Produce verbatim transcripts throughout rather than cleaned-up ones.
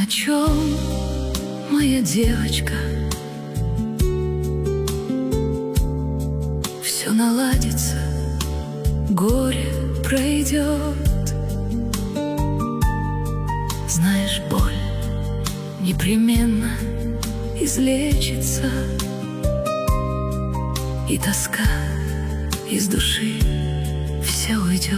на чем, моя девочка? Все наладится, горе пройдет. Знаешь, боль непременно излечится, и тоска из души все уйдет.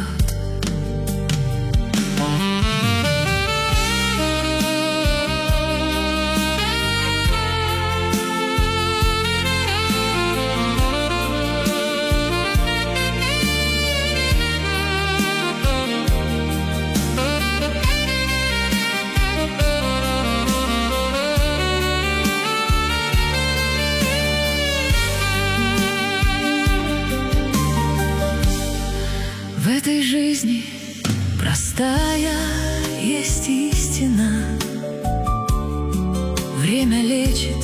В этой жизни простая есть истина. Время лечит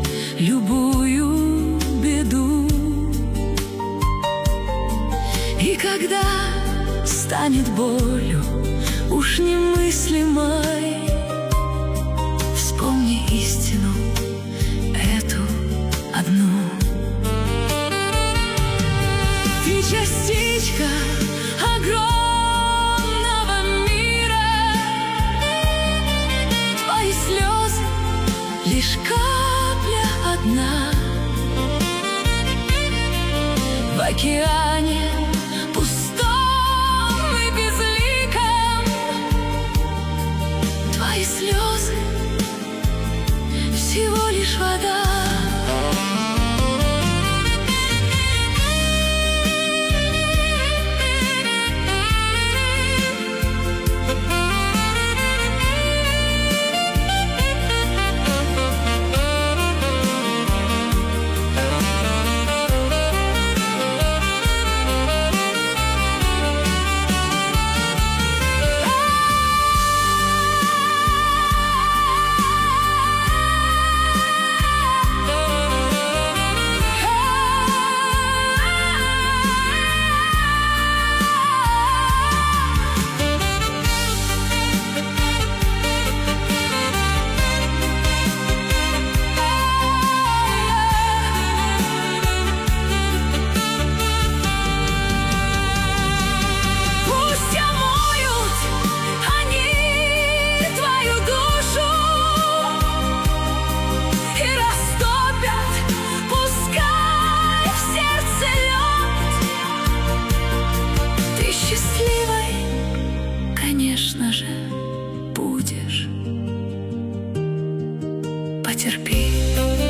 любую беду. И когда станет болью уж немыслимой, вспомни истину эту одну. Ты частичка огромного мира, твои слезы лишь капля одна в океане пустом и безликом. Твои слезы всего лишь вода. Конечно же, будешь. Потерпи.